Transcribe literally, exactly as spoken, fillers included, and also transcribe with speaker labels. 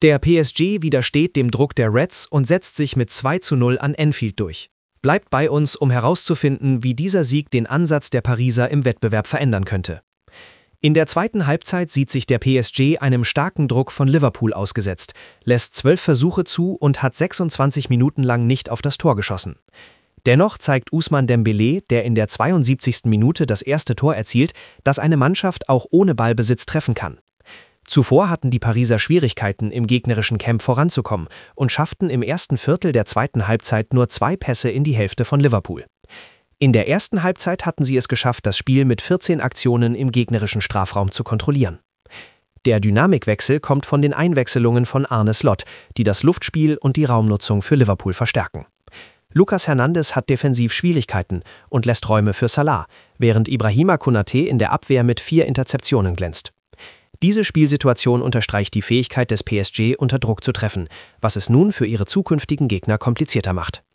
Speaker 1: Der P S G widersteht dem Druck der Reds und setzt sich mit zwei zu null an Anfield durch. Bleibt bei uns, um herauszufinden, wie dieser Sieg den Ansatz der Pariser im Wettbewerb verändern könnte. In der zweiten Halbzeit sieht sich der P S G einem starken Druck von Liverpool ausgesetzt, lässt zwölf Versuche zu und hat sechsundzwanzig Minuten lang nicht auf das Tor geschossen. Dennoch zeigt Ousmane Dembélé, der in der zweiundsiebzigsten Minute das erste Tor erzielt, dass eine Mannschaft auch ohne Ballbesitz treffen kann. Zuvor hatten die Pariser Schwierigkeiten, im gegnerischen Camp voranzukommen und schafften im ersten Viertel der zweiten Halbzeit nur zwei Pässe in die Hälfte von Liverpool. In der ersten Halbzeit hatten sie es geschafft, das Spiel mit vierzehn Aktionen im gegnerischen Strafraum zu kontrollieren. Der Dynamikwechsel kommt von den Einwechselungen von Arne Slot, die das Luftspiel und die Raumnutzung für Liverpool verstärken. Lucas Hernandez hat defensiv Schwierigkeiten und lässt Räume für Salah, während Ibrahima Konaté in der Abwehr mit vier Interzeptionen glänzt. Diese Spielsituation unterstreicht die Fähigkeit des P S G, unter Druck zu treffen, was es nun für ihre zukünftigen Gegner komplizierter macht.